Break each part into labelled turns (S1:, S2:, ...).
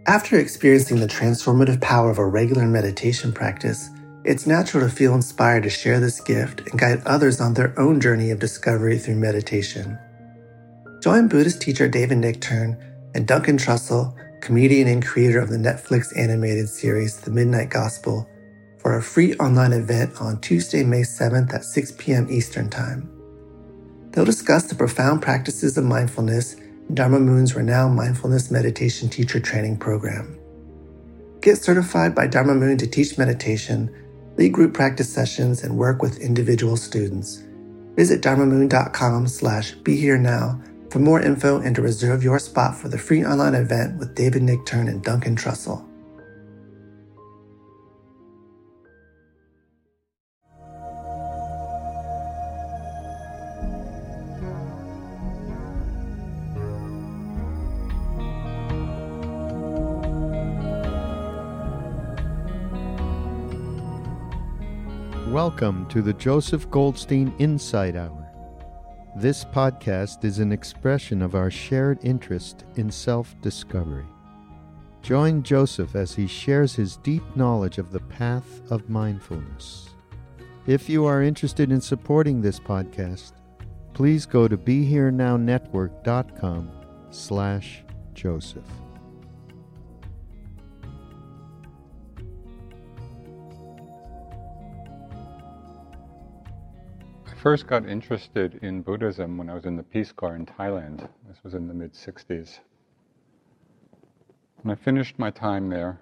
S1: After experiencing the transformative power of a regular meditation practice, it's natural to feel inspired to share this gift and guide others on their own journey of discovery through meditation. Join Buddhist teacher David Nichtern and Duncan Trussell, comedian and creator of the Netflix animated series The Midnight Gospel, for a free online event on Tuesday, May 7th at 6 p.m. Eastern Time. They'll discuss the profound practices of mindfulness in Dharma Moon's renowned mindfulness meditation teacher training program. Get certified by Dharma Moon to teach meditation, lead group practice sessions, and work with individual students. Visit dharmamoon.com/BeHereNow for more info and to reserve your spot for the free online event with David Nichtern and Duncan Trussell.
S2: Welcome to the Joseph Goldstein Insight Hour. This podcast is an expression of our shared interest in self-discovery. Join Joseph as he shares his deep knowledge of the path of mindfulness. If you are interested in supporting this podcast, please go to BeHereNowNetwork.com/Joseph.
S3: I first got interested in Buddhism when I was in the Peace Corps in Thailand. This was in the mid-60s. When I finished my time there,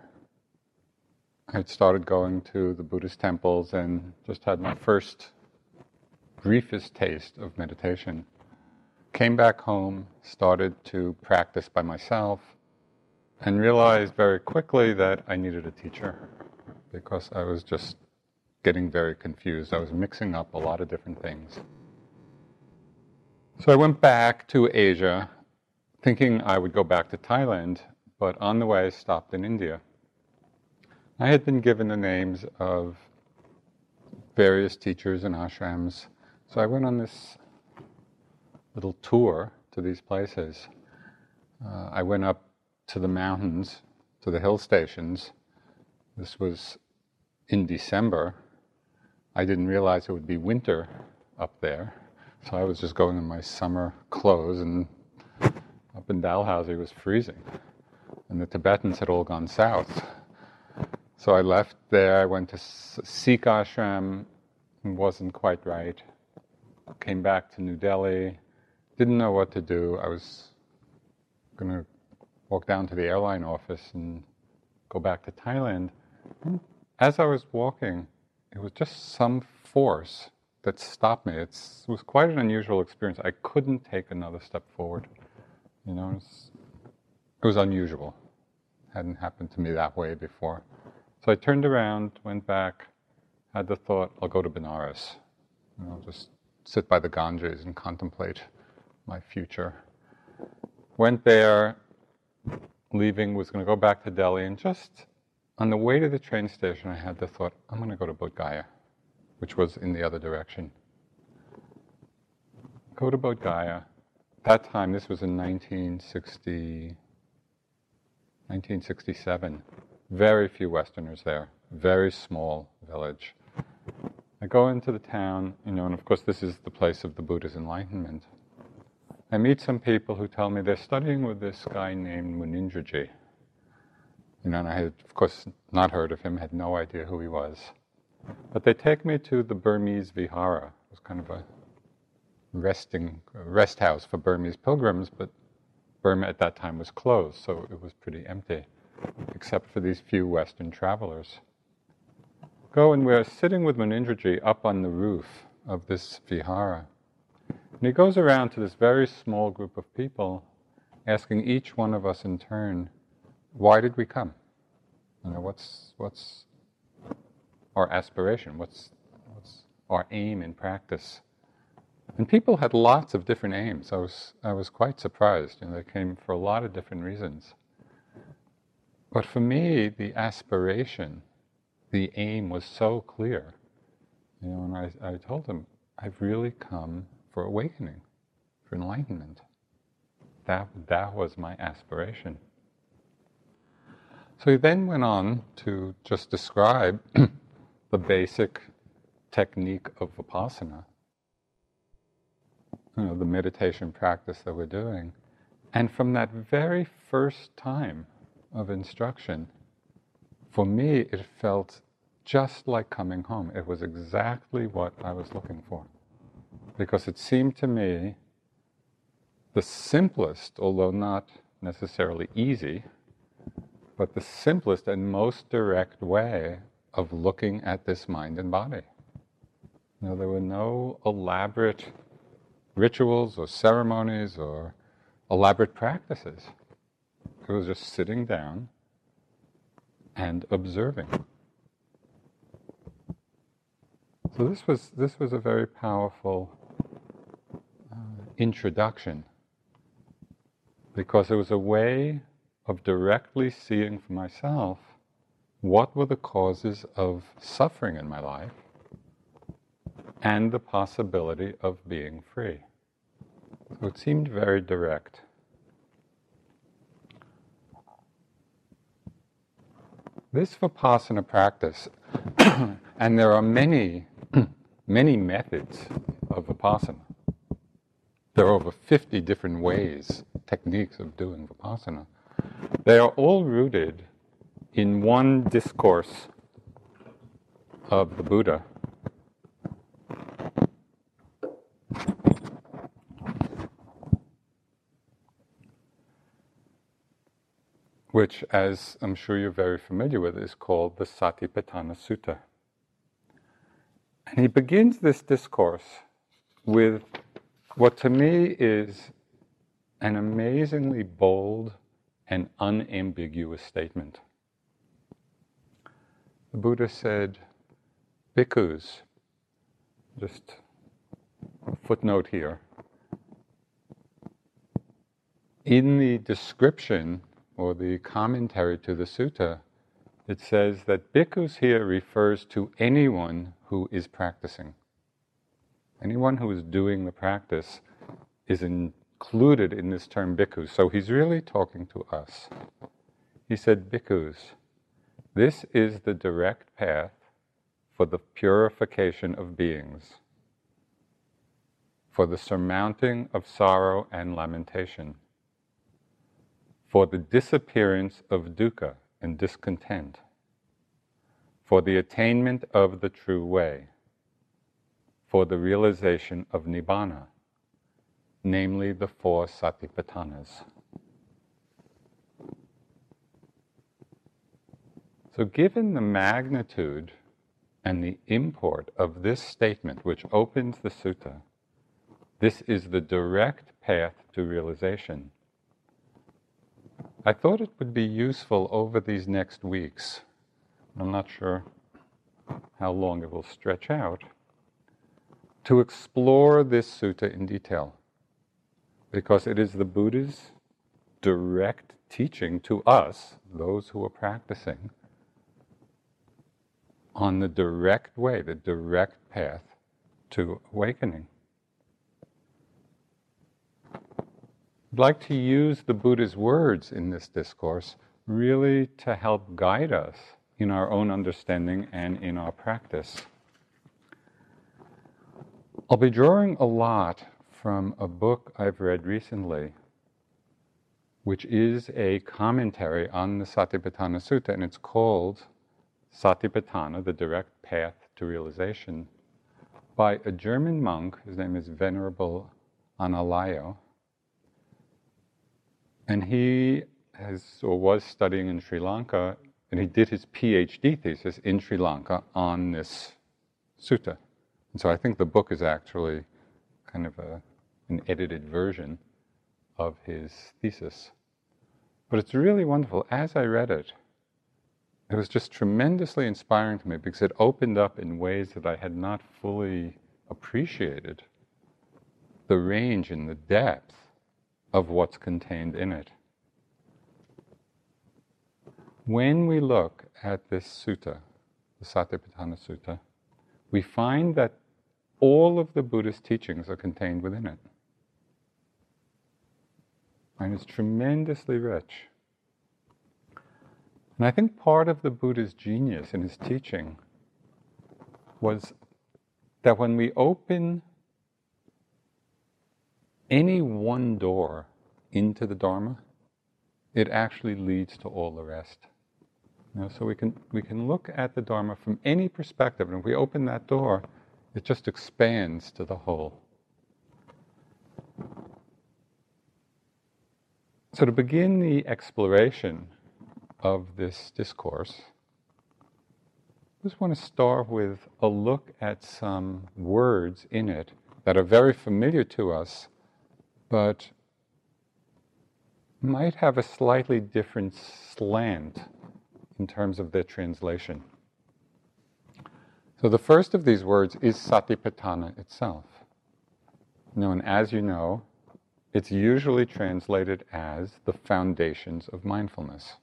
S3: I had started going to the Buddhist temples and just had my first briefest taste of meditation. Came back home, started to practice by myself, and realized very quickly that I needed a teacher because I was just getting very confused. I was mixing up a lot of different things. So I went back to Asia, thinking I would go back to Thailand, but on the way I stopped in India. I had been given the names of various teachers and ashrams, so I went on this little tour to these places. I went up to the mountains, to the hill stations. This was in December. I didn't realize it would be winter up there, so I was just going in my summer clothes, and up in Dalhousie it was freezing, and the Tibetans had all gone south. So I left there, I went to Sikh ashram, wasn't quite right. Came back to New Delhi, didn't know what to do. I was going to walk down to the airline office and go back to Thailand. As I was walking, it was just some force that stopped me. It was quite an unusual experience. I couldn't take another step forward. You know, it was unusual. It hadn't happened to me that way before. So I turned around, went back, had the thought, I'll go to Benares. You know, just sit by the Ganges and contemplate my future. Went there, leaving, was going to go back to Delhi, and just on the way to the train station, I had the thought, I'm going to go to Bodh Gaya, which was in the other direction. Go to Bodh Gaya. That time, this was in 1967. Very few Westerners there. Very small village. I go into the town, you know, and of course this is the place of the Buddha's enlightenment. I meet some people who tell me they're studying with this guy named Munindraji. You know, and I had, of course, not heard of him, had no idea who he was. But they take me to the Burmese Vihara. It was kind of a rest house for Burmese pilgrims, but Burma at that time was closed, so it was pretty empty, except for these few Western travelers. Go, and we're sitting with Munindraji up on the roof of this Vihara. And he goes around to this very small group of people, asking each one of us in turn, why did we come? You know, what's our aspiration? What's our aim in practice? And people had lots of different aims. I was quite surprised. You know, they came for a lot of different reasons. But for me, the aspiration, the aim was so clear. You know, and I told them, I've really come for awakening, for enlightenment. That was my aspiration. So he then went on to just describe the basic technique of Vipassana, the meditation practice that we're doing. And from that very first time of instruction, for me, it felt just like coming home. It was exactly what I was looking for. Because it seemed to me the simplest, although not necessarily easy, but the simplest and most direct way of looking at this mind and body. There were no elaborate rituals or ceremonies or elaborate practices. It was just sitting down and observing. So this was a very powerful introduction, because it was a way of directly seeing for myself what were the causes of suffering in my life and the possibility of being free. So it seemed very direct. This Vipassana practice, and there are many, many methods of Vipassana. There are over 50 different ways, techniques of doing Vipassana. They are all rooted in one discourse of the Buddha, which, as I'm sure you're very familiar with, is called the Satipatthana Sutta. And he begins this discourse with what to me is an amazingly bold and unambiguous statement. The Buddha said, bhikkhus, just a footnote here, in the description or the commentary to the sutta, it says that bhikkhus here refers to anyone who is practicing. Anyone who is doing the practice is included in this term bhikkhus. So he's really talking to us. He said, bhikkhus, this is the direct path for the purification of beings, for the surmounting of sorrow and lamentation, for the disappearance of dukkha and discontent, for the attainment of the true way, for the realization of nibbana, namely the 4 satipatthanas. So given the magnitude and the import of this statement, which opens the sutta, this is the direct path to realization. I thought it would be useful over these next weeks, I'm not sure how long it will stretch out, to explore this sutta in detail, because it is the Buddha's direct teaching to us, those who are practicing, on the direct way, the direct path to awakening. I'd like to use the Buddha's words in this discourse really to help guide us in our own understanding and in our practice. I'll be drawing a lot from a book I've read recently, which is a commentary on the Satipatthana Sutta, and it's called Satipatthana, the Direct Path to Realization, by a German monk. His name is Venerable Analayo. And he was studying in Sri Lanka, and he did his PhD thesis in Sri Lanka on this sutta. And so I think the book is actually kind of an edited version of his thesis. But it's really wonderful. As I read it, it was just tremendously inspiring to me, because it opened up in ways that I had not fully appreciated the range and the depth of what's contained in it. When we look at this sutta, the Satipatthana Sutta, we find that all of the Buddhist teachings are contained within it. And it's tremendously rich. And I think part of the Buddha's genius in his teaching was that when we open any one door into the Dharma, it actually leads to all the rest. So we can look at the Dharma from any perspective, and if we open that door, it just expands to the whole. So to begin the exploration of this discourse, I just want to start with a look at some words in it that are very familiar to us, but might have a slightly different slant in terms of their translation. So the first of these words is Satipatthana itself. And as you know, it's usually translated as the foundations of mindfulness.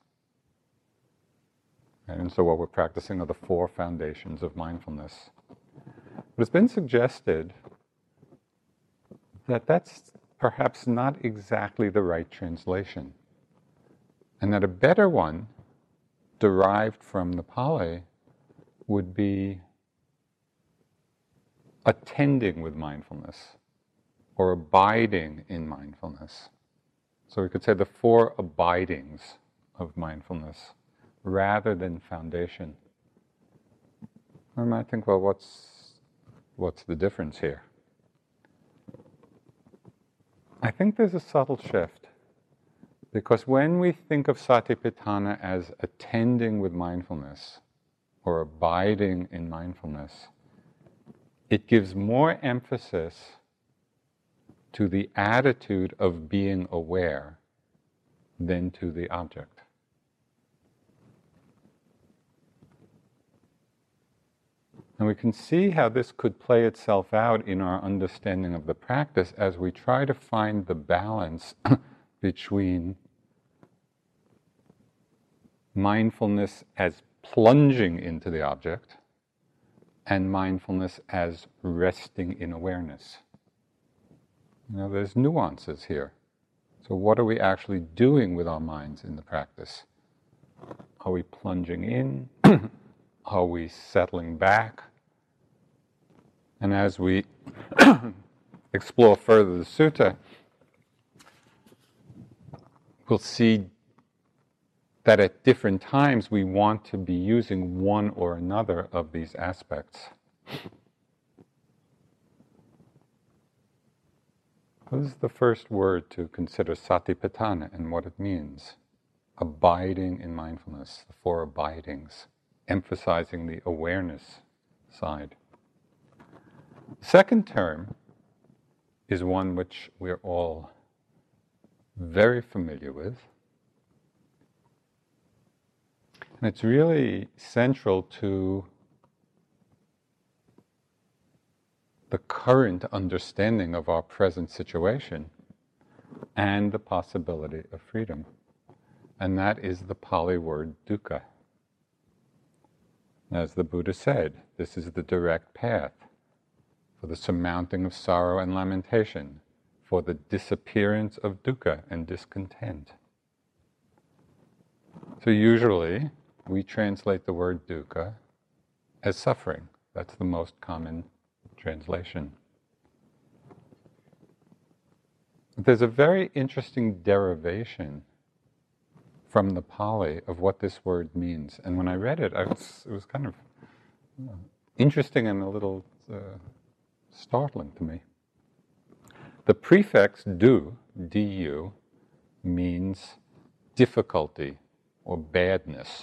S3: And so what we're practicing are the 4 foundations of mindfulness. But it's been suggested that that's perhaps not exactly the right translation, and that a better one, derived from the Pali, would be attending with mindfulness, or abiding in mindfulness. So we could say the 4 abidings of mindfulness, rather than foundation. I might think, well, what's the difference here? I think there's a subtle shift, because when we think of Satipatthana as attending with mindfulness, or abiding in mindfulness, it gives more emphasis to the attitude of being aware than to the object. And we can see how this could play itself out in our understanding of the practice as we try to find the balance between mindfulness as plunging into the object and mindfulness as resting in awareness. There's nuances here. So what are we actually doing with our minds in the practice? Are we plunging in? Are we settling back? And as we explore further the sutta, we'll see that at different times we want to be using one or another of these aspects. This is the first word to consider, Satipatthana, and what it means. Abiding in mindfulness, the 4 abidings, emphasizing the awareness side. The second term is one which we're all very familiar with. And it's really central to the current understanding of our present situation and the possibility of freedom. And that is the Pali word dukkha. As the Buddha said, this is the direct path for the surmounting of sorrow and lamentation, for the disappearance of dukkha and discontent. So usually we translate the word dukkha as suffering. That's the most common translation. There's a very interesting derivation from the Pali of what this word means. And when I read it, it was kind of interesting and a little startling to me. The prefix du, du, means difficulty or badness.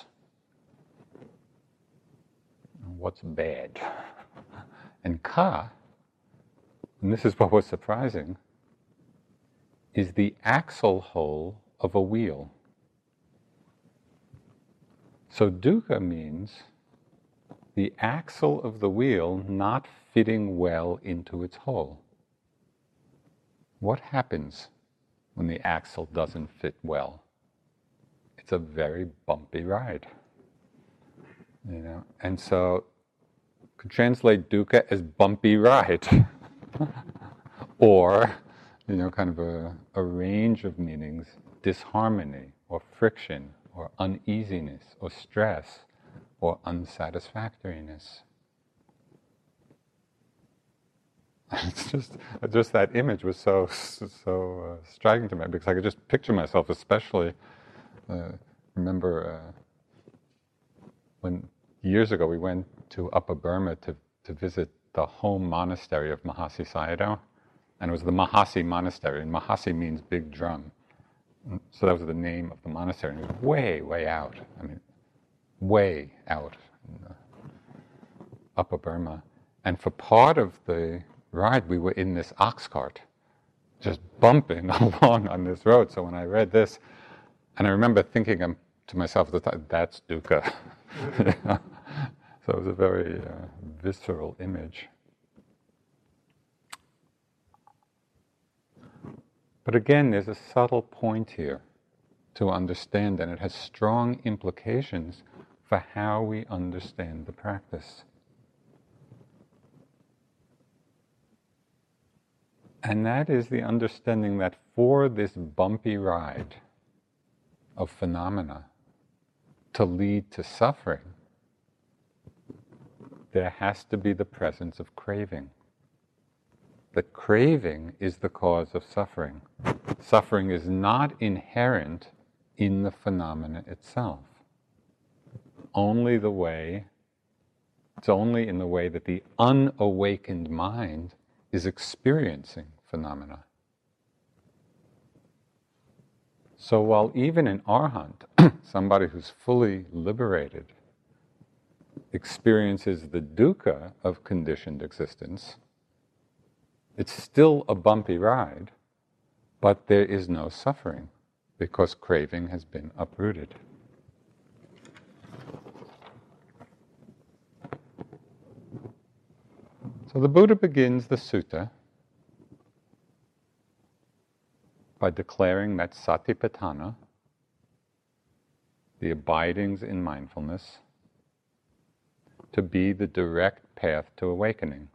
S3: What's bad? And ka, and this is what was surprising, is the axle hole of a wheel. So dukkha means the axle of the wheel not fitting well into its hole. What happens when the axle doesn't fit well? It's a very bumpy ride. And so could translate dukkha as bumpy ride. Or, kind of a range of meanings, disharmony or friction or or uneasiness, or stress, or unsatisfactoriness. It's just that image was so striking to me, because I could just picture myself, especially, remember when years ago we went to Upper Burma to visit the home monastery of Mahasi Sayadaw, and it was the Mahasi Monastery, and Mahasi means big drum. So that was the name of the monastery, and it was way, way out. I mean, way out in Upper Burma. And for part of the ride, we were in this ox cart, just bumping along on this road. So when I read this, and I remember thinking to myself at the time, that's dukkha. So it was a very visceral image. But again, there's a subtle point here to understand, and it has strong implications for how we understand the practice. And that is the understanding that for this bumpy ride of phenomena to lead to suffering, there has to be the presence of craving. The craving is the cause of suffering. Suffering is not inherent in the phenomena itself. It's only in the way that the unawakened mind is experiencing phenomena. So while even an arhat, somebody who's fully liberated, experiences the dukkha of conditioned existence, it's still a bumpy ride, but there is no suffering because craving has been uprooted. So the Buddha begins the sutta by declaring that satipatthana, the abidings in mindfulness, to be the direct path to awakening.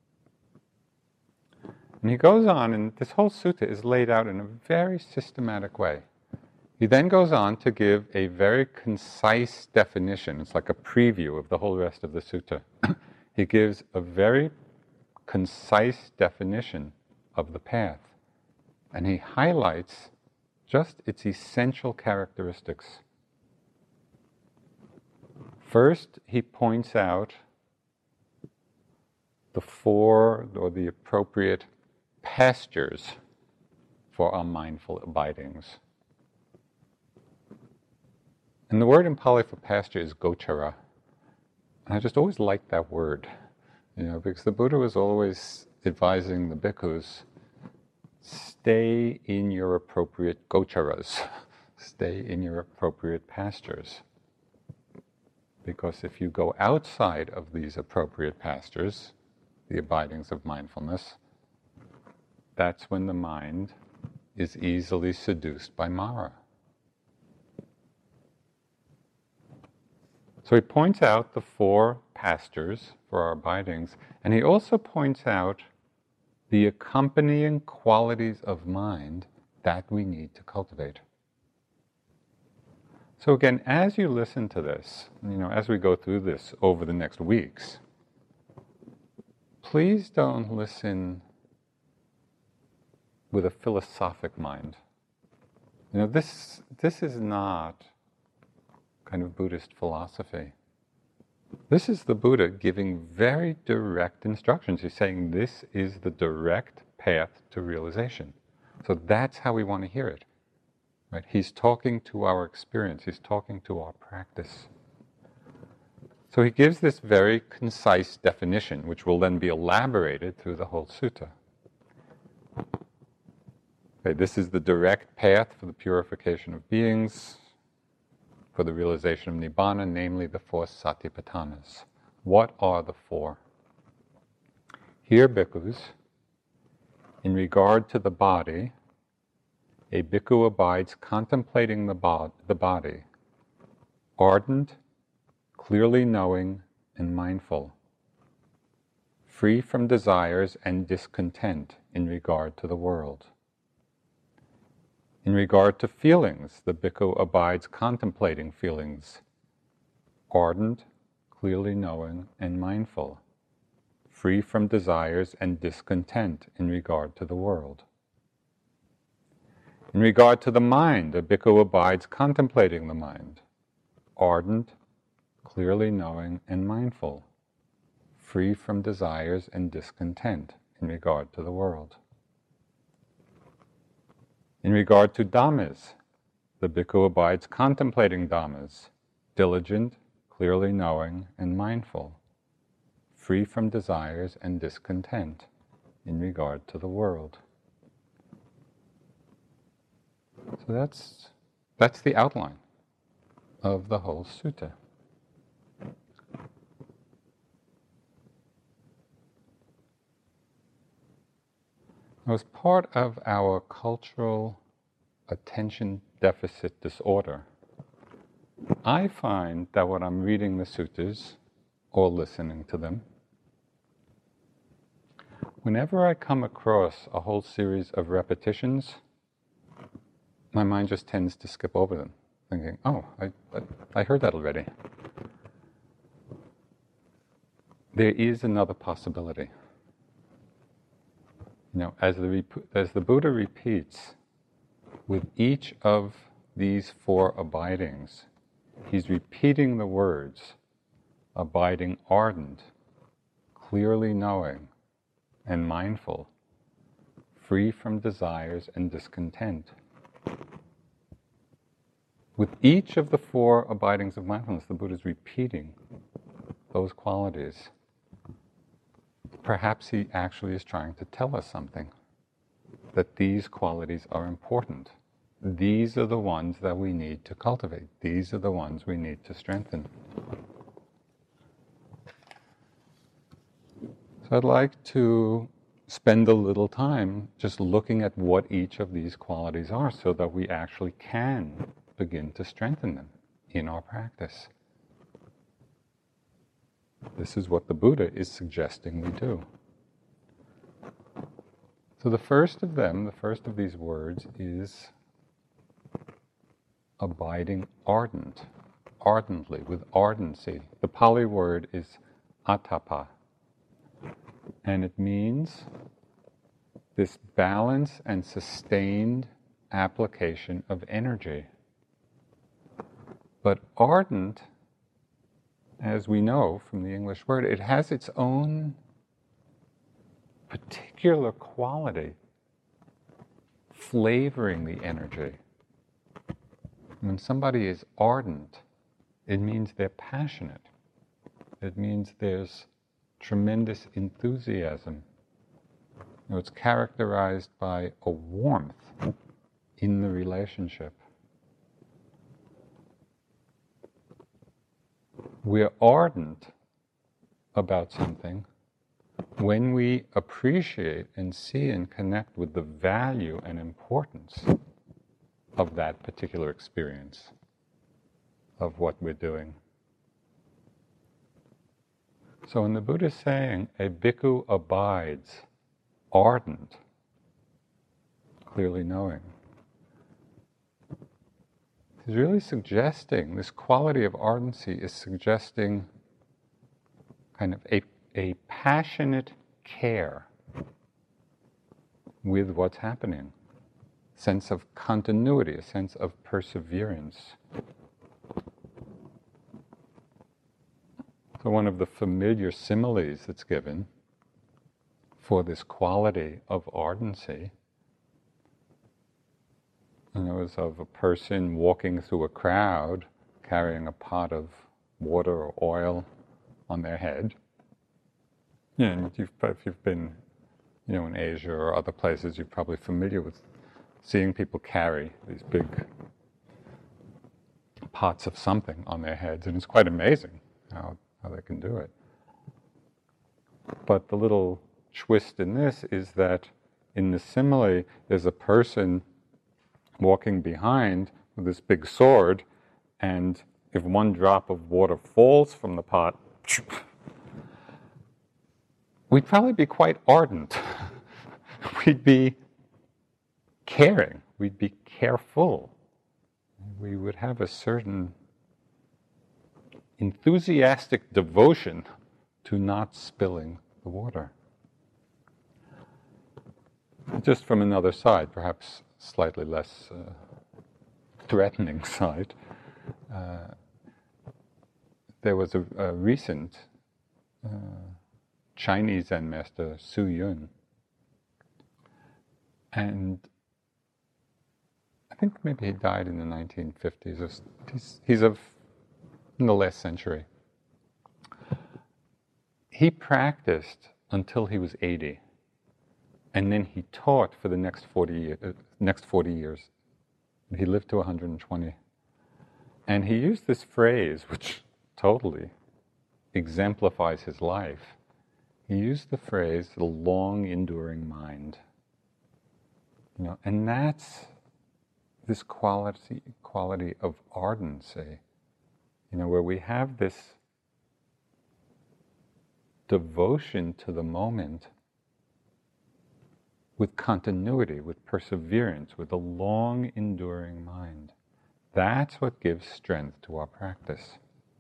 S3: And he goes on, and this whole sutta is laid out in a very systematic way. He then goes on to give a very concise definition. It's like a preview of the whole rest of the sutta. He gives a very concise definition of the path, and he highlights just its essential characteristics. First, he points out the four, or the appropriate pastures for our mindful abidings. And the word in Pali for pasture is gochara. And I just always liked that word, because the Buddha was always advising the bhikkhus, stay in your appropriate gocharas, stay in your appropriate pastures. Because if you go outside of these appropriate pastures, the abidings of mindfulness, that's when the mind is easily seduced by Mara. So he points out the four pastures for our abidings, and he also points out the accompanying qualities of mind that we need to cultivate. So again, as you listen to this, as we go through this over the next weeks, please don't listen with a philosophic mind. This is not kind of Buddhist philosophy. This is the Buddha giving very direct instructions. He's saying this is the direct path to realization. So that's how we want to hear it. Right? He's talking to our experience. He's talking to our practice. So he gives this very concise definition, which will then be elaborated through the whole sutta. Okay, this is the direct path for the purification of beings, for the realization of Nibbana, namely the four satipatthanas. What are the four? Here, bhikkhus, in regard to the body, a bhikkhu abides contemplating the body, ardent, clearly knowing, and mindful, free from desires and discontent in regard to the world. In regard to feelings, the bhikkhu abides contemplating feelings, ardent, clearly knowing, and mindful, free from desires and discontent in regard to the world. In regard to the mind, a bhikkhu abides contemplating the mind, ardent, clearly knowing, and mindful, free from desires and discontent in regard to the world. In regard to dhammas, the bhikkhu abides contemplating dhammas, diligent, clearly knowing, and mindful, free from desires and discontent in regard to the world. So that's the outline of the whole sutta. As part of our cultural attention deficit disorder, I find that when I'm reading the suttas or listening to them, whenever I come across a whole series of repetitions, my mind just tends to skip over them, thinking, oh, I heard that already. There is another possibility. As the Buddha repeats, with each of these four abidings, he's repeating the words, abiding ardent, clearly knowing, and mindful, free from desires and discontent. With each of the four abidings of mindfulness, the Buddha is repeating those qualities. Perhaps he actually is trying to tell us something, that these qualities are important. These are the ones that we need to cultivate. These are the ones we need to strengthen. So I'd like to spend a little time just looking at what each of these qualities are so that we actually can begin to strengthen them in our practice. This is what the Buddha is suggesting we do. So the first of these words is abiding ardent, ardently, with ardency. The Pali word is atapa, and it means this balance and sustained application of energy. But ardent, as we know from the English word, it has its own particular quality flavoring the energy. When somebody is ardent, it means they're passionate. It means there's tremendous enthusiasm. It's characterized by a warmth in the relationship. We're ardent about something when we appreciate and see and connect with the value and importance of that particular experience, of what we're doing. So when the Buddha is saying a bhikkhu abides ardent, clearly knowing, he's really suggesting, this quality of ardency is suggesting kind of a passionate care with what's happening, sense of continuity, a sense of perseverance. So one of the familiar similes that's given for this quality of ardency is of a person walking through a crowd carrying a pot of water or oil on their head. And if you've been, in Asia or other places, you're probably familiar with seeing people carry these big pots of something on their heads, and it's quite amazing how they can do it. But the little twist in this is that in the simile, there's a person walking behind with this big sword, and if one drop of water falls from the pot, we'd probably be quite ardent. We'd be caring. we'd be careful. We would have a certain enthusiastic devotion to not spilling the water. Just from another side, perhaps slightly less threatening side, there was a recent Chinese Zen master, Su Yun, and I think maybe he died in the 1950s. He's in the last century. He practiced until he was 80, and then he taught for the next 40 years. He lived to 120. And he used this phrase, which totally exemplifies his life. He used the phrase, the long enduring mind. And that's this quality of ardency, where we have this devotion to the moment with continuity, with perseverance, with a long enduring mind. That's what gives strength to our practice.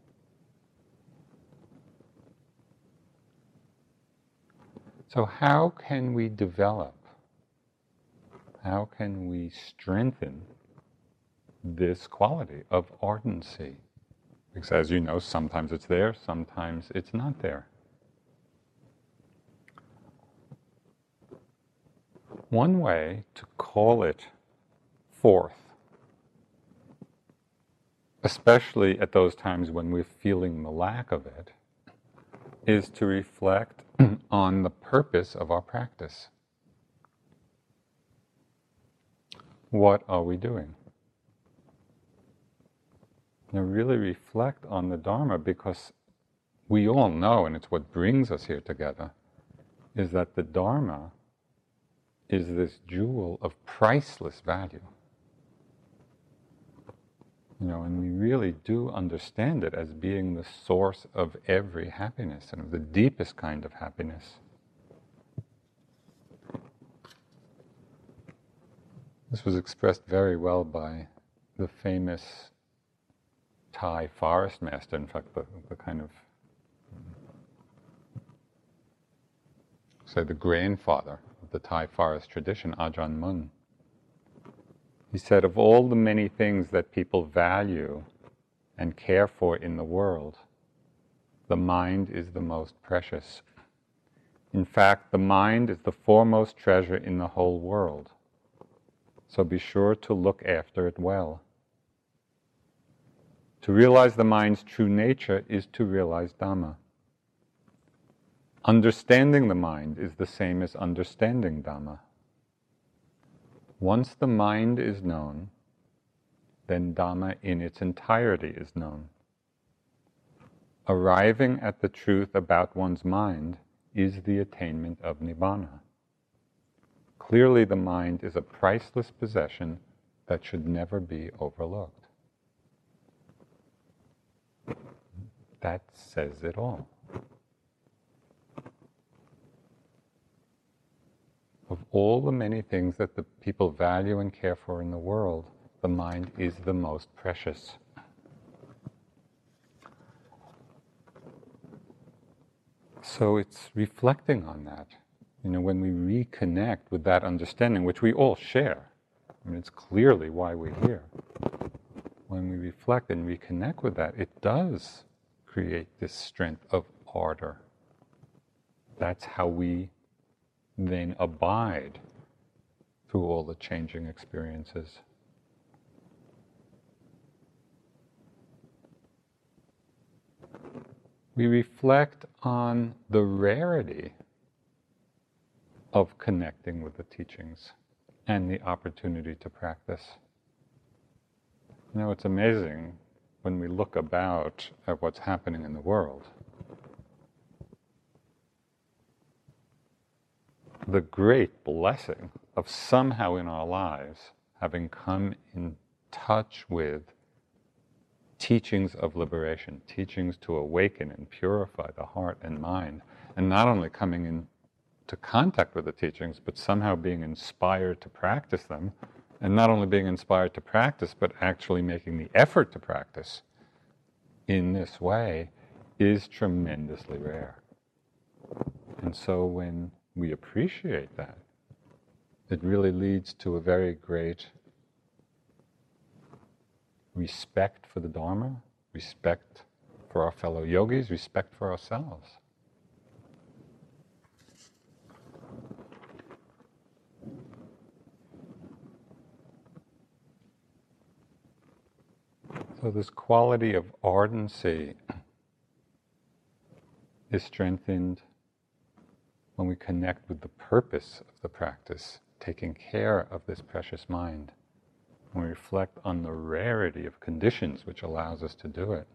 S3: So how can we develop, how can we strengthen this quality of ardency? Because as you know, sometimes it's there, sometimes it's not there. One way to call it forth, especially at those times when we're feeling the lack of it, is to reflect on the purpose of our practice. What are we doing? Really reflect on the Dharma, because we all know, and it's what brings us here together, is that the Dharma is this jewel of priceless value. And we really do understand it as being the source of every happiness and of the deepest kind of happiness. This was expressed very well by the famous Thai forest master, in fact, the kind of, say, the grandfather of the Thai forest tradition, Ajahn Mun. He said, of all the many things that people value and care for in the world, the mind is the most precious. In fact, the mind is the foremost treasure in the whole world. So be sure to look after it well. To realize the mind's true nature is to realize Dhamma. Understanding the mind is the same as understanding Dhamma. Once the mind is known, then Dhamma in its entirety is known. Arriving at the truth about one's mind is the attainment of Nibbana. Clearly, the mind is a priceless possession that should never be overlooked. That says it all. Of all the many things that the people value and care for in the world, the mind is the most precious. So it's reflecting on that. When we reconnect with that understanding, which we all share. It's clearly why we're here. When we reflect and reconnect with that, it does create this strength of ardor. That's how we then abide through all the changing experiences. We reflect on the rarity of connecting with the teachings and the opportunity to practice. It's amazing when we look about at what's happening in the world. The great blessing of somehow in our lives having come in touch with teachings of liberation, teachings to awaken and purify the heart and mind, and not only coming into contact with the teachings, but somehow being inspired to practice them, And not only being inspired to practice, but actually making the effort to practice in this way is tremendously rare. And so when we appreciate that, it really leads to a very great respect for the Dharma, respect for our fellow yogis, respect for ourselves. So this quality of ardency is strengthened when we connect with the purpose of the practice, taking care of this precious mind, when we reflect on the rarity of conditions which allows us to do it.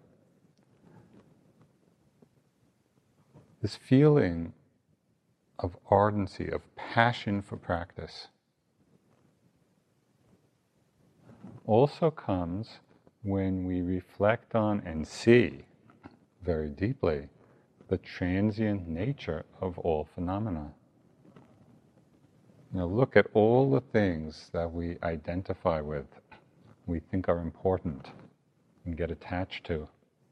S3: This feeling of ardency, of passion for practice, also comes when we reflect on and see very deeply the transient nature of all phenomena. Look at all the things that we identify with, we think are important and get attached to.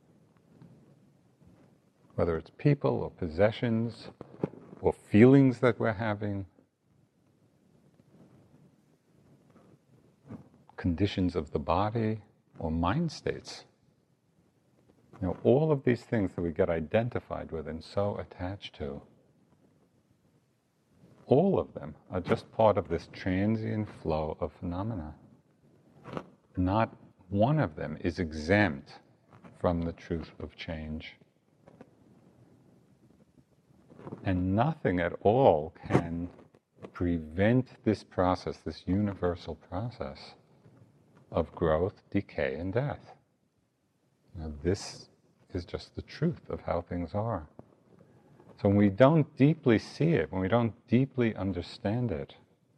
S3: Whether it's people or possessions or feelings that we're having, conditions of the body or mind states. All of these things that we get identified with and so attached to, all of them are just part of this transient flow of phenomena. Not one of them is exempt from the truth of change. And nothing at all can prevent this process, this universal process of growth, decay, and death. This is just the truth of how things are. So when we don't deeply see it, when we don't deeply understand it,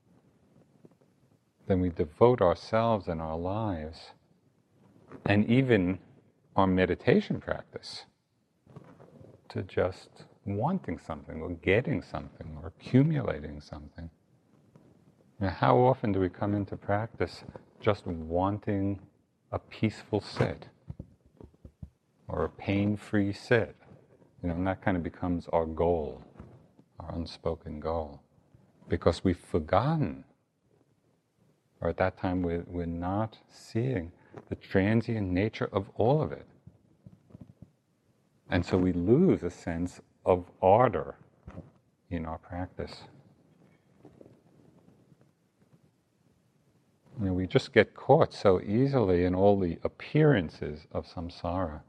S3: then we devote ourselves and our lives, and even our meditation practice, to just wanting something, or getting something, or accumulating something. How often do we come into practice just wanting a peaceful sit, or a pain-free sit? And that kind of becomes our goal, our unspoken goal, because we've forgotten, or at that time we're not seeing the transient nature of all of it. And so we lose a sense of ardor in our practice. We just get caught so easily in all the appearances of samsara.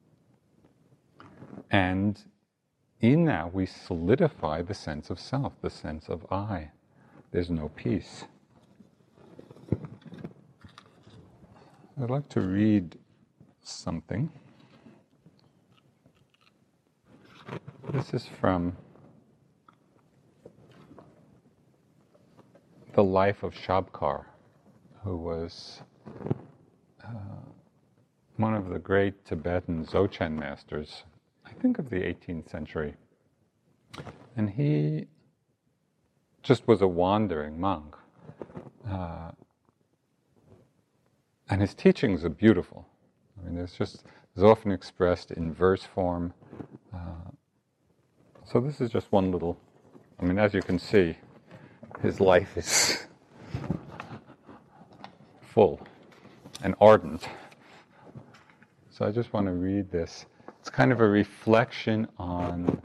S3: And in that we solidify the sense of self, the sense of I. There's no peace. I'd like to read something. This is from the life of Shabkar, who was one of the great Tibetan Dzogchen masters, I think of the 18th century. And he just was a wandering monk. And his teachings are beautiful. It's often expressed in verse form. So this is just one little, as you can see, his life is full and ardent. So I just want to read this. It's kind of a reflection on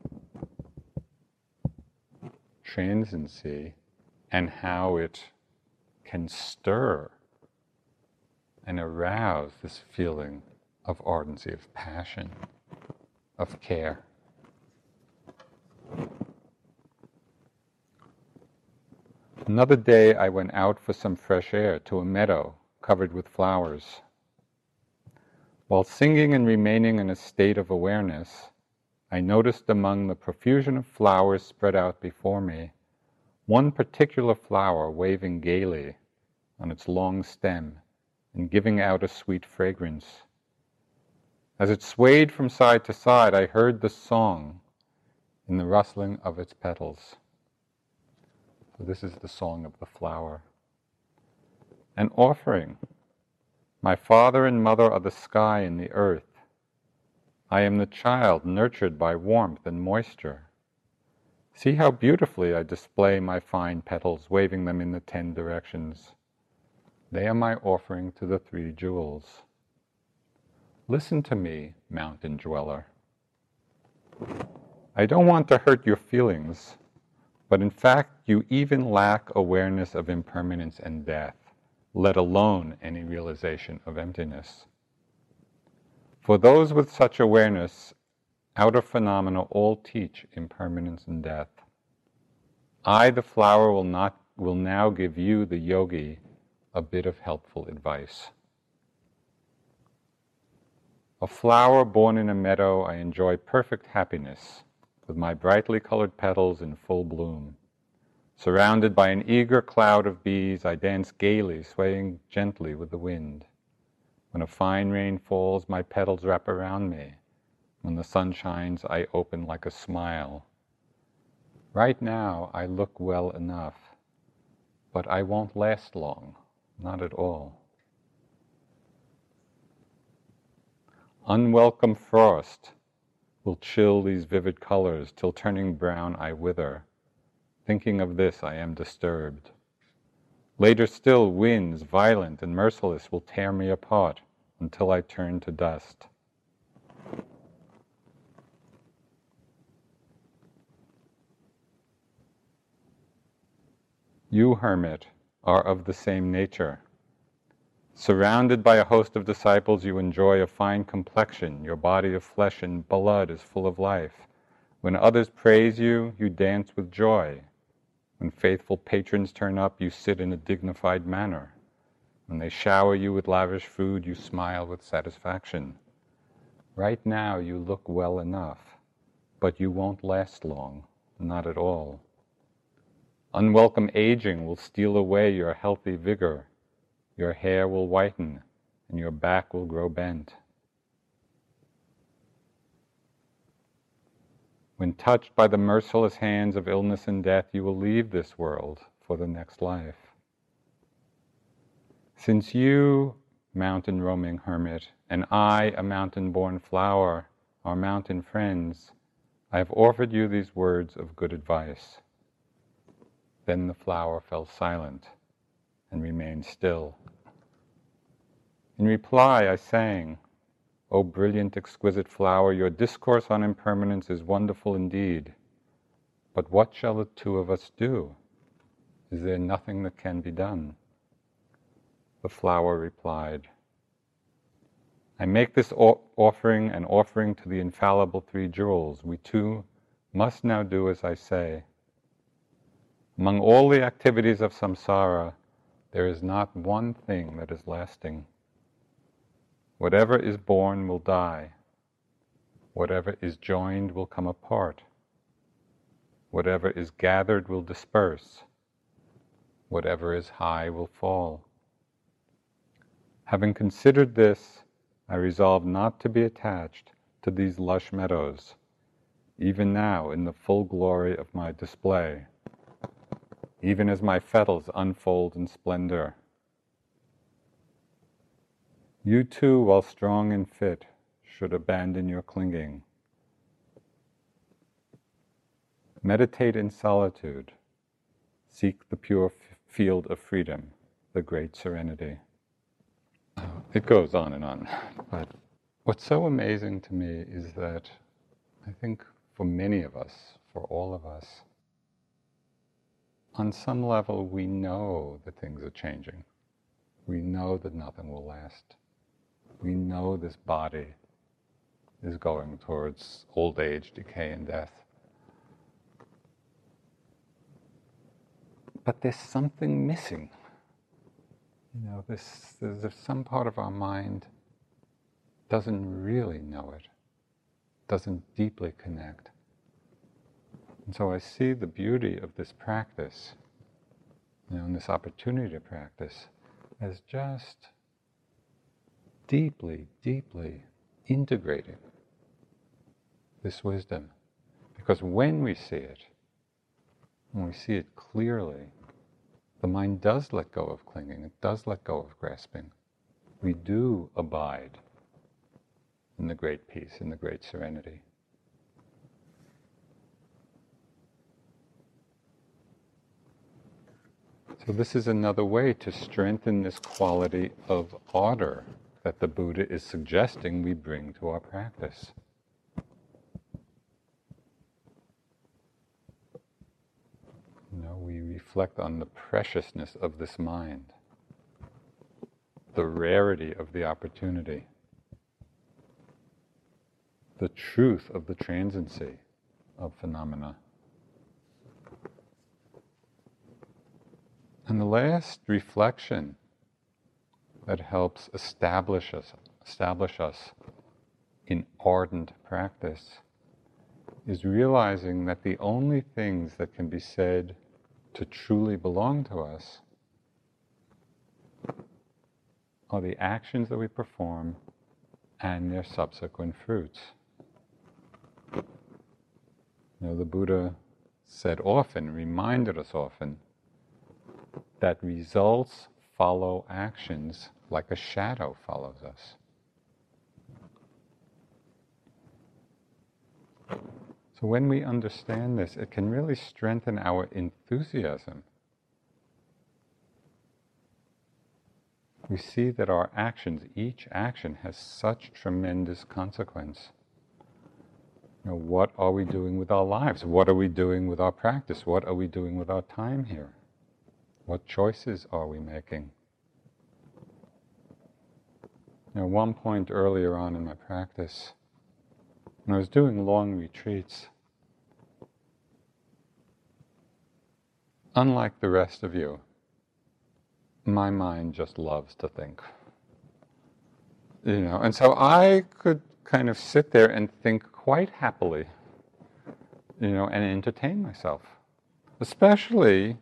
S3: transiency and how it can stir and arouse this feeling of ardency, of passion, of care. Another day I went out for some fresh air to a meadow covered with flowers. While singing and remaining in a state of awareness, I noticed among the profusion of flowers spread out before me, one particular flower waving gaily on its long stem and giving out a sweet fragrance. As it swayed from side to side, I heard the song in the rustling of its petals. So this is the song of the flower. an offering. My father and mother are the sky and the earth. I am the child nurtured by warmth and moisture. See how beautifully I display my fine petals, waving them in the 10 directions. They are my offering to the 3 jewels. Listen to me, mountain dweller. I don't want to hurt your feelings, but in fact you even lack awareness of impermanence and death, let alone any realization of emptiness. For those with such awareness, outer phenomena all teach impermanence and death. I, the flower, will now give you, the yogi, a bit of helpful advice. A flower born in a meadow, I enjoy perfect happiness, with my brightly colored petals in full bloom. Surrounded by an eager cloud of bees, I dance gaily, swaying gently with the wind. When a fine rain falls, my petals wrap around me. When the sun shines, I open like a smile. Right now, I look well enough, but I won't last long, not at all. Unwelcome frost will chill these vivid colors, till turning brown I wither. Thinking of this, I am disturbed. Later still, winds, violent and merciless, will tear me apart until I turn to dust. You, hermit, are of the same nature. Surrounded by a host of disciples, you enjoy a fine complexion. Your body of flesh and blood is full of life. When others praise you, you dance with joy. When faithful patrons turn up, you sit in a dignified manner. When they shower you with lavish food, you smile with satisfaction. Right now you look well enough, but you won't last long, not at all. Unwelcome aging will steal away your healthy vigor. Your hair will whiten, and your back will grow bent. When touched by the merciless hands of illness and death, you will leave this world for the next life. Since you, mountain roaming hermit, and I, a mountain-born flower, are mountain friends, I have offered you these words of good advice. Then the flower fell silent and remained still. In reply, I sang, O brilliant, exquisite flower, your discourse on impermanence is wonderful indeed. But what shall the 2 of us do? Is there nothing that can be done? The flower replied, I make this offering an offering to the infallible 3 jewels. We 2 must now do as I say. Among all the activities of samsara, there is not one thing that is lasting. Whatever is born will die. Whatever is joined will come apart. Whatever is gathered will disperse. Whatever is high will fall. Having considered this, I resolve not to be attached to these lush meadows, even now in the full glory of my display, even as my petals unfold in splendor. You too, while strong and fit, should abandon your clinging. Meditate in solitude. Seek the pure field of freedom, the great serenity. It goes on and on, but what's so amazing to me is that I think for many of us, for all of us, on some level we know that things are changing. We know that nothing will last. We know this body is going towards old age, decay, and death. But there's something missing. You know, there's some part of our mind doesn't really know it, doesn't deeply connect. And so I see the beauty of this practice, you know, and this opportunity to practice as just deeply, deeply integrating this wisdom. Because when we see it clearly, the mind does let go of clinging, it does let go of grasping. We do abide in the great peace, in the great serenity. So this is another way to strengthen this quality of order that the Buddha is suggesting we bring to our practice. We reflect on the preciousness of this mind, the rarity of the opportunity, the truth of the transiency of phenomena. And the last reflection that helps establish us in ardent practice is realizing that the only things that can be said to truly belong to us are the actions that we perform and their subsequent fruits. The Buddha said often, reminded us often, that results follow actions like a shadow follows us. So when we understand this, it can really strengthen our enthusiasm. We see that our actions, each action has such tremendous consequence. What are we doing with our lives? What are we doing with our practice? What are we doing with our time here? What choices are we making? At one point earlier on in my practice, when I was doing long retreats, unlike the rest of you, my mind just loves to think. And so I could kind of sit there and think quite happily, and entertain myself. Especially,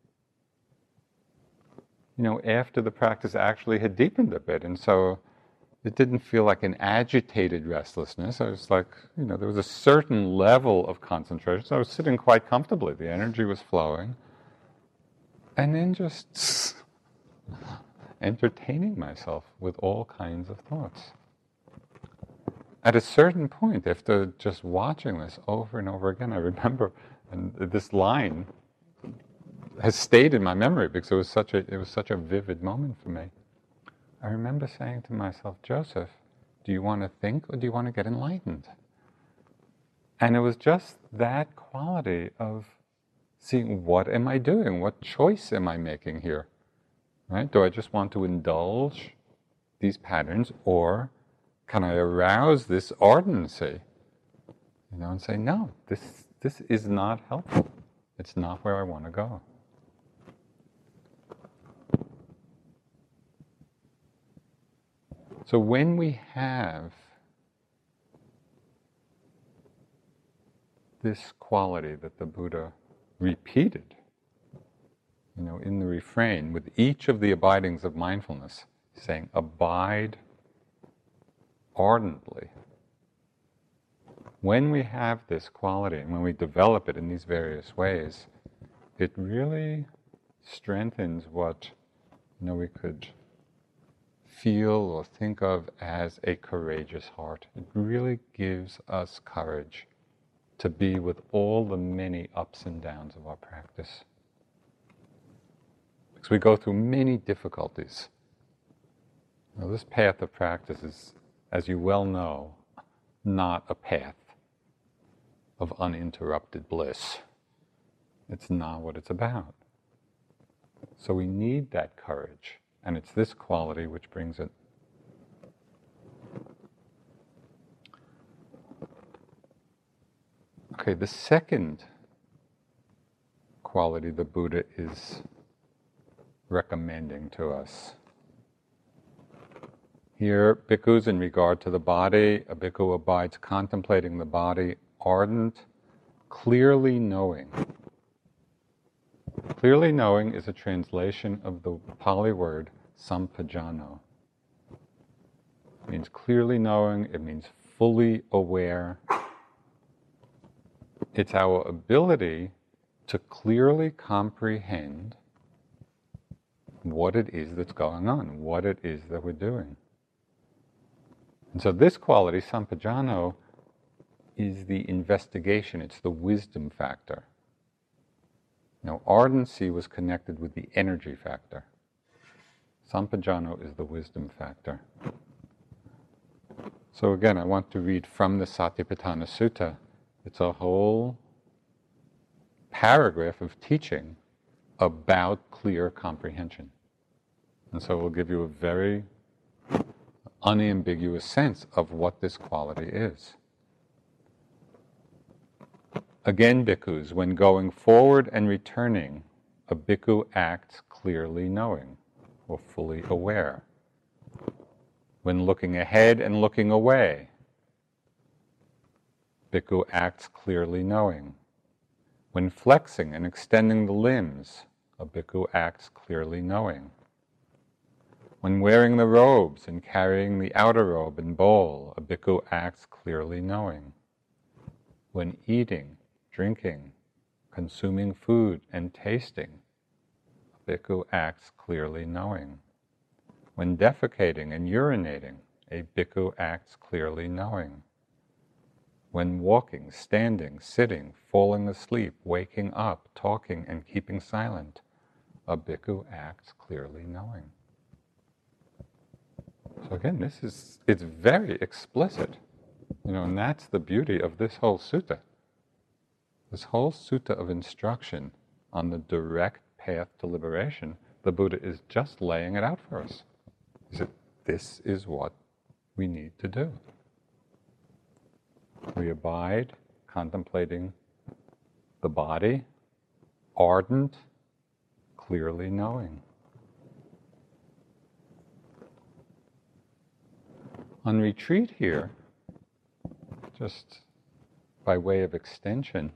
S3: after the practice actually had deepened a bit. And so it didn't feel like an agitated restlessness. I was like, there was a certain level of concentration. So I was sitting quite comfortably. The energy was flowing. And then just entertaining myself with all kinds of thoughts. At a certain point, after just watching this over and over again, I remember, and this line has stayed in my memory because it was such a vivid moment for me. I remember saying to myself, Joseph, do you want to think or do you want to get enlightened? And it was just that quality of seeing, what am I doing? What choice am I making here? Right? Do I just want to indulge these patterns, or can I arouse this ardency? And say, no, this is not helpful. It's not where I want to go. So when we have this quality that the Buddha repeated, in the refrain, with each of the abidings of mindfulness, saying, abide ardently. When we have this quality, and when we develop it in these various ways, it really strengthens what, we could feel or think of as a courageous heart. It really gives us courage to be with all the many ups and downs of our practice. Because we go through many difficulties. This path of practice is, as you well know, not a path of uninterrupted bliss. It's not what it's about. So we need that courage. And it's this quality which brings it. Okay, the second quality the Buddha is recommending to us. Here, bhikkhus, in regard to the body, a bhikkhu abides contemplating the body, ardent, clearly knowing. Clearly knowing is a translation of the Pali word sampajano. It means clearly knowing, it means fully aware. It's our ability to clearly comprehend what it is that's going on, what it is that we're doing. And so this quality, sampajano, is the investigation, it's the wisdom factor. Now, ardency was connected with the energy factor. Sampajano is the wisdom factor. So again, I want to read from the Satipatthana Sutta. It's a whole paragraph of teaching about clear comprehension. And so we'll give you a very unambiguous sense of what this quality is. Again, bhikkhus, when going forward and returning, a bhikkhu acts clearly knowing, or fully aware. When looking ahead and looking away, bhikkhu acts clearly knowing. When flexing and extending the limbs, a bhikkhu acts clearly knowing. When wearing the robes and carrying the outer robe and bowl, a bhikkhu acts clearly knowing. When eating, drinking, consuming food, and tasting, a bhikkhu acts clearly knowing. When defecating and urinating, a bhikkhu acts clearly knowing. When walking, standing, sitting, falling asleep, waking up, talking, and keeping silent, a bhikkhu acts clearly knowing. So again, it's very explicit, and that's the beauty of this whole sutta. This whole sutta of instruction on the direct path to liberation, the Buddha is just laying it out for us. He said, this is what we need to do. We abide, contemplating the body, ardent, clearly knowing. On retreat here, just by way of extension,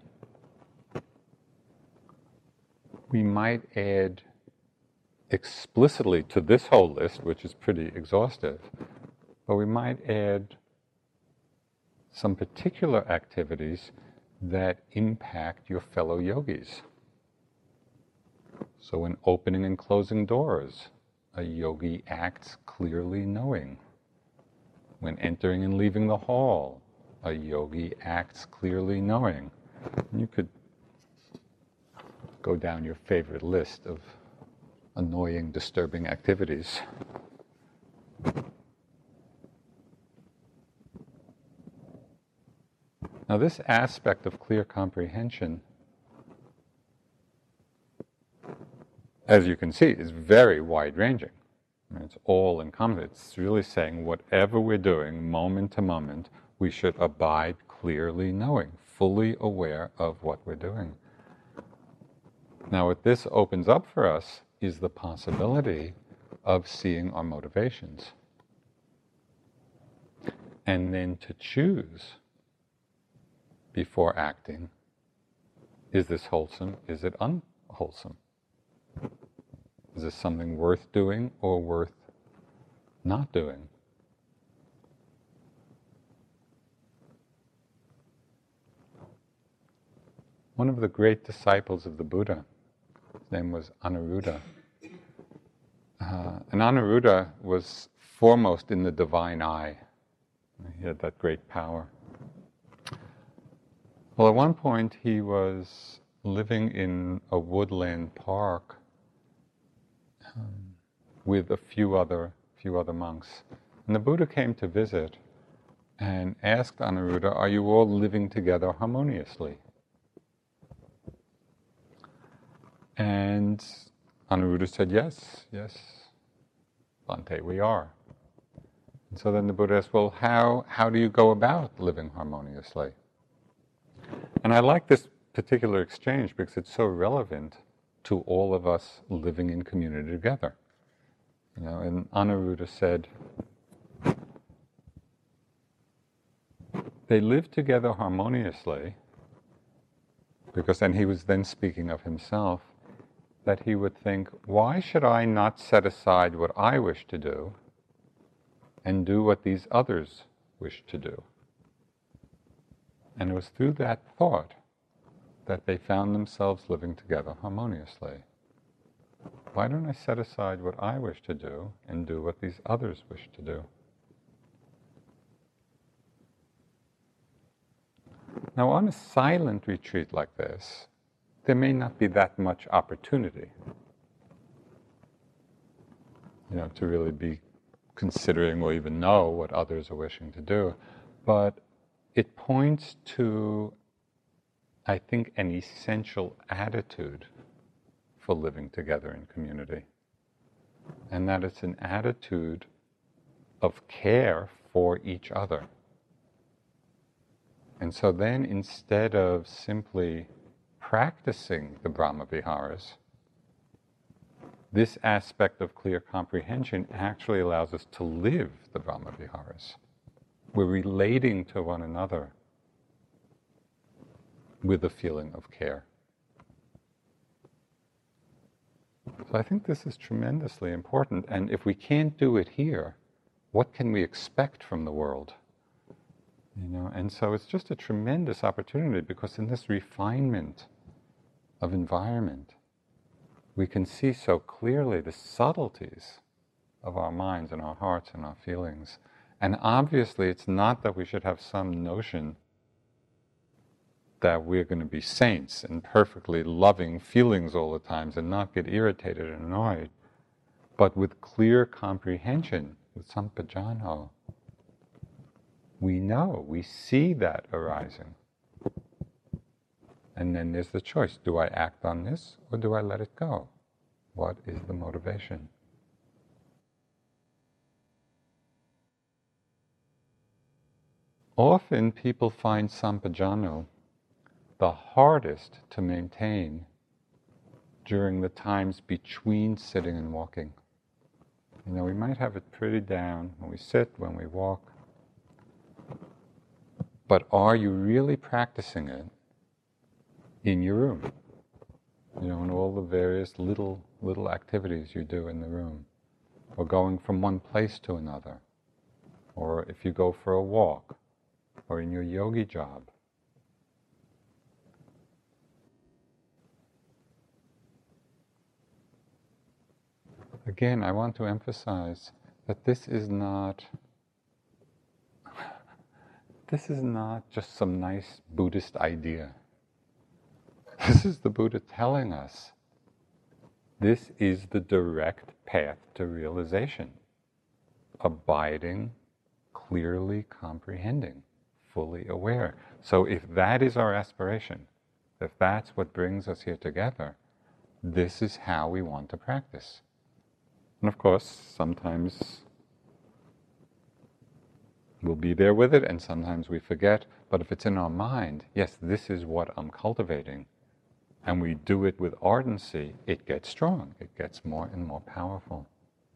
S3: we might add explicitly to this whole list, which is pretty exhaustive, but we might add some particular activities that impact your fellow yogis. So when opening and closing doors, a yogi acts clearly knowing. When entering and leaving the hall, a yogi acts clearly knowing. And you could go down your favorite list of annoying, disturbing activities. Now, this aspect of clear comprehension, as you can see, is very wide-ranging. It's all encompassing. It's really saying whatever we're doing, moment to moment, we should abide clearly knowing, fully aware of what we're doing. Now, what this opens up for us is the possibility of seeing our motivations. And then to choose before acting, is this wholesome? Is it unwholesome? Is this something worth doing or worth not doing? One of the great disciples of the Buddha, his name was Anuruddha. And Anuruddha was foremost in the divine eye. He had that great power. Well, at one point he was living in a woodland park with a few other monks. And the Buddha came to visit and asked Anuruddha, "Are you all living together harmoniously?" And Anuruddha said, yes, Bhante, we are. And so then the Buddha asked, well, how do you go about living harmoniously? And I like this particular exchange because it's so relevant to all of us living in community together. And Anuruddha said, they live together harmoniously because, and he was then speaking of himself, that he would think, why should I not set aside what I wish to do and do what these others wish to do? And it was through that thought that they found themselves living together harmoniously. Why don't I set aside what I wish to do and do what these others wish to do? Now, on a silent retreat like this, there may not be that much opportunity, to really be considering or even know what others are wishing to do. But it points to, I think, an essential attitude for living together in community. And that it's an attitude of care for each other. And so then, instead of simply practicing the Brahmaviharas, this aspect of clear comprehension actually allows us to live the Brahmaviharas. We're relating to one another with a feeling of care. So I think this is tremendously important. And if we can't do it here, what can we expect from the world? And so it's just a tremendous opportunity, because in this refinement of environment, we can see so clearly the subtleties of our minds and our hearts and our feelings. And obviously, it's not that we should have some notion that we're going to be saints and perfectly loving feelings all the times and not get irritated and annoyed. But with clear comprehension, with sampajano, we see that arising. And then there's the choice. Do I act on this or do I let it go? What is the motivation? Often people find sampajano the hardest to maintain during the times between sitting and walking. We might have it pretty down when we sit, when we walk. But are you really practicing it in your room? In all the various little activities you do in the room, or going from one place to another, or if you go for a walk, or in your yogi job. Again, I want to emphasize that this is not just some nice Buddhist idea. This is the Buddha telling us this is the direct path to realization. Abiding, clearly comprehending, fully aware. So if that is our aspiration, if that's what brings us here together, this is how we want to practice. And of course, sometimes we'll be there with it, and sometimes we forget. But if it's in our mind, yes, this is what I'm cultivating, and we do it with ardency, it gets strong. It gets more and more powerful.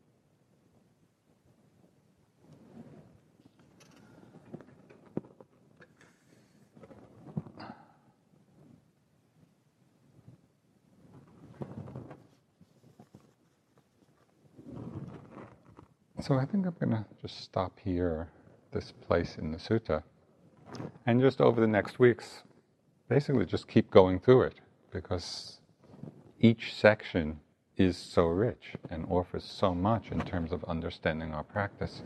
S3: So I think I'm going to just stop here, this place in the sutta, and just over the next weeks, basically just keep going through it, because each section is so rich and offers so much in terms of understanding our practice.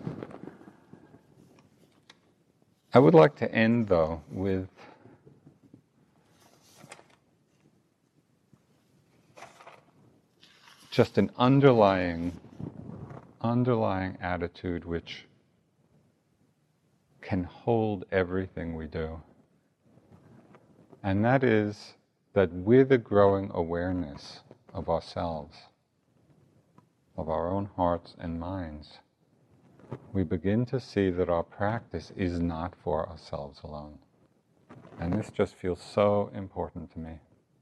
S3: I would like to end, though, with just an underlying attitude which can hold everything we do. And that is that with a growing awareness of ourselves, of our own hearts and minds, we begin to see that our practice is not for ourselves alone. And this just feels so important to me,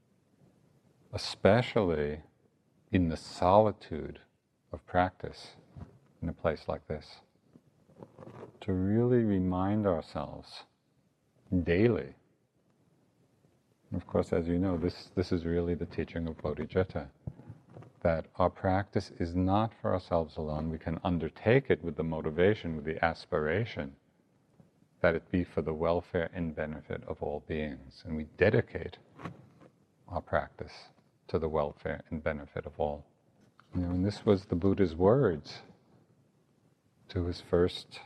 S3: especially in the solitude of practice in a place like this, to really remind ourselves daily. Of course, as you know, this is really the teaching of Bodhicitta, that our practice is not for ourselves alone. We can undertake it with the motivation, with the aspiration that it be for the welfare and benefit of all beings. And we dedicate our practice to the welfare and benefit of all. And this was the Buddha's words to his first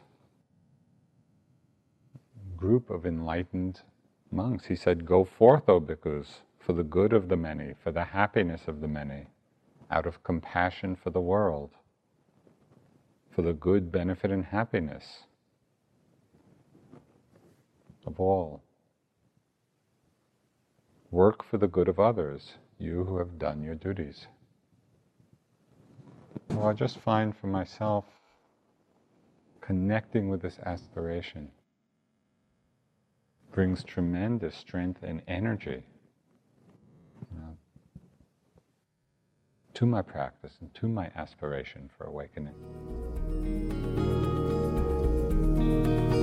S3: group of enlightened monks. He said, "Go forth, O bhikkhus, for the good of the many, for the happiness of the many, out of compassion for the world, for the good benefit and happiness of all. Work for the good of others, you who have done your duties." Well, I just find for myself connecting with this aspiration brings tremendous strength and energy to my practice and to my aspiration for awakening.